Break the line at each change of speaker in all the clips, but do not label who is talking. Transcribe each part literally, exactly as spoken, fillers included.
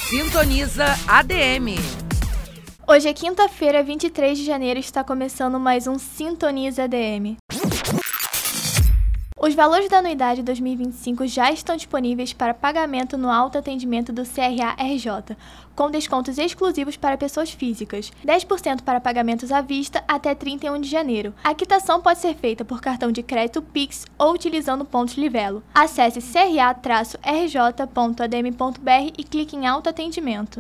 Sintoniza A D M.
Hoje é quinta-feira, vinte e três de janeiro, e está começando mais um Sintoniza A D M. Os valores da anuidade dois mil e vinte e cinco já estão disponíveis para pagamento no autoatendimento do C R A R J, com descontos exclusivos para pessoas físicas, dez por cento para pagamentos à vista até trinta e um de janeiro. A quitação pode ser feita por cartão de crédito Pix ou utilizando pontos Livelo. Acesse c r a r j ponto a d m ponto b r e clique em autoatendimento.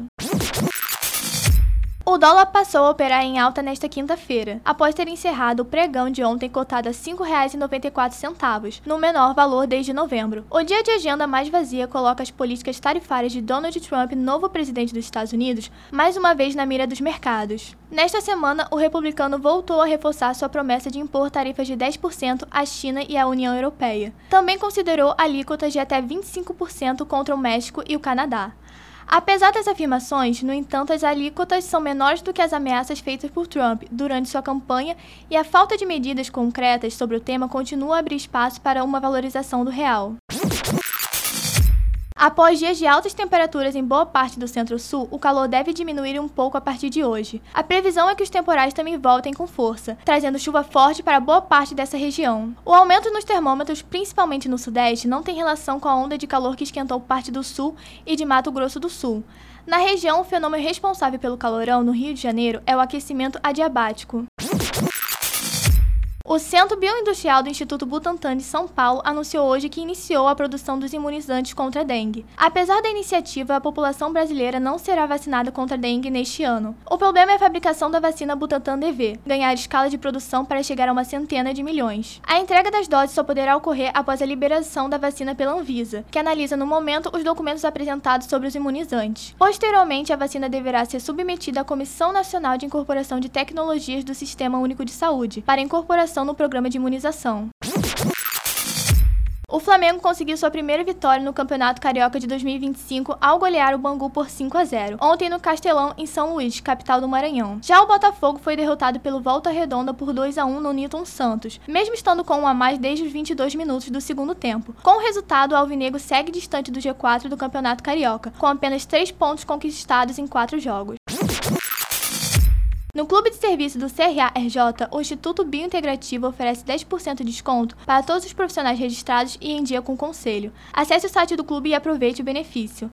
O dólar passou a operar em alta nesta quinta-feira, após ter encerrado o pregão de ontem cotado a cinco reais e noventa e quatro centavos, no menor valor desde novembro. O dia de agenda mais vazia coloca as políticas tarifárias de Donald Trump, novo presidente dos Estados Unidos, mais uma vez na mira dos mercados. Nesta semana, o republicano voltou a reforçar sua promessa de impor tarifas de dez por cento à China e à União Europeia. Também considerou alíquotas de até vinte e cinco por cento contra o México e o Canadá. Apesar das afirmações, no entanto, as alíquotas são menores do que as ameaças feitas por Trump durante sua campanha e a falta de medidas concretas sobre o tema continua a abrir espaço para uma valorização do real. Após dias de altas temperaturas em boa parte do centro-sul, o calor deve diminuir um pouco a partir de hoje. A previsão é que os temporais também voltem com força, trazendo chuva forte para boa parte dessa região. O aumento nos termômetros, principalmente no sudeste, não tem relação com a onda de calor que esquentou parte do sul e de Mato Grosso do Sul. Na região, o fenômeno responsável pelo calorão no Rio de Janeiro é o aquecimento adiabático. O Centro Bioindustrial do Instituto Butantan de São Paulo anunciou hoje que iniciou a produção dos imunizantes contra a dengue. Apesar da iniciativa, a população brasileira não será vacinada contra a dengue neste ano. O problema é a fabricação da vacina Butantan D V, ganhar escala de produção para chegar a uma centena de milhões. A entrega das doses só poderá ocorrer após a liberação da vacina pela Anvisa, que analisa no momento os documentos apresentados sobre os imunizantes. Posteriormente, a vacina deverá ser submetida à Comissão Nacional de Incorporação de Tecnologias do Sistema Único de Saúde, para incorporação no programa de imunização. O Flamengo conseguiu sua primeira vitória no Campeonato Carioca de dois mil e vinte e cinco ao golear o Bangu por cinco a zero, ontem no Castelão, em São Luís, capital do Maranhão. Já o Botafogo foi derrotado pelo Volta Redonda por dois a um no Newton Santos, mesmo estando com um a mais desde os vinte e dois minutos do segundo tempo. Com o resultado, o alvinegro segue distante do G quatro do Campeonato Carioca, com apenas três pontos conquistados em quatro jogos. No Clube de Serviço do C R A R J, o Instituto Biointegrativo oferece dez por cento de desconto para todos os profissionais registrados e em dia com o conselho. Acesse o site do clube e aproveite o benefício.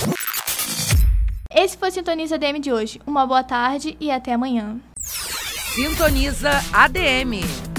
Esse foi o Sintoniza A D M de hoje. Uma boa tarde e até amanhã.
Sintoniza A D M.